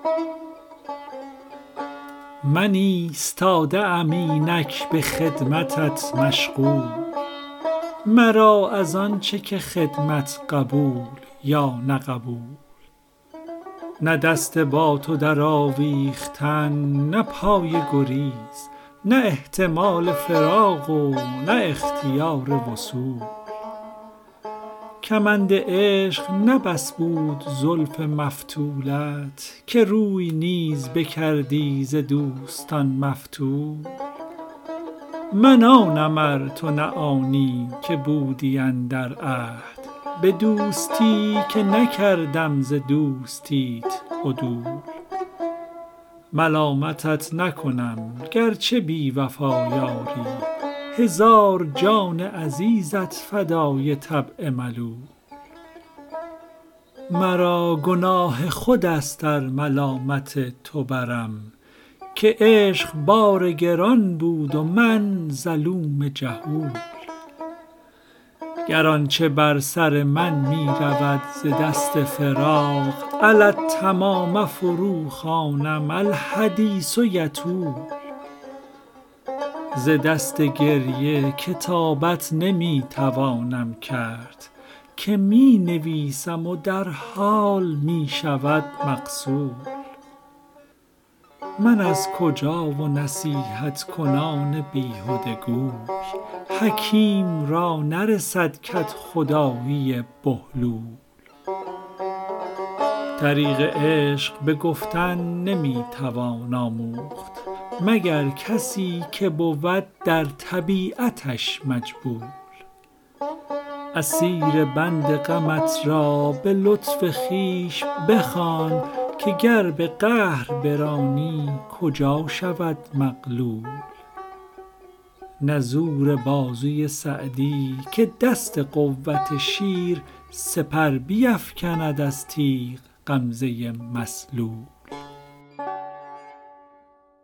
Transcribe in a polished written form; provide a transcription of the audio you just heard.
من ایستاده ام اینک به خدمتت مشغول، مرا از آنچه که خدمت قبول یا نه قبول. نه دست با تو در آویختن، نه پای گریز، نه احتمال فراق و نه اختیار وصول. کمند عشق نه بس بود زلف مفتولت، که روی نیز بکردی ز دوستان مفتول. من آنم ار تو نه آنی که بودی اندر عهد، به دوستی که نکردم ز دوستیت عدول. ملامتت نکنم گرچه بی وفا یاری، هزار جان عزیزت فدای طبع ملول. مرا گناه خود است ار ملامت تو برم، که عشق بار گران بود و من ظلوم جهول. گر آنچه بر سر من می رود ز دست فراق، علی التمام فرو خوانم الحدیث یطول. ز دست گریه کتابت نمی توانم کرد، که می نویسم و در حال می شود مغسول. من از کجا و نصیحت کنان بیهده گوی، حکیم را نرسد کدخدایی بهلول. طریق عشق به گفتن نمی توان آموخت، مگر کسی که بود در طبیعتش مجبول. اسیر بند غمت را به لطف خویش بخوان، که گر به قهر برانی کجا شود مغلول. نه زور بازوی سعدی که دست قوت شیر، سپر بیفکند از تیغ غمزه مسلول.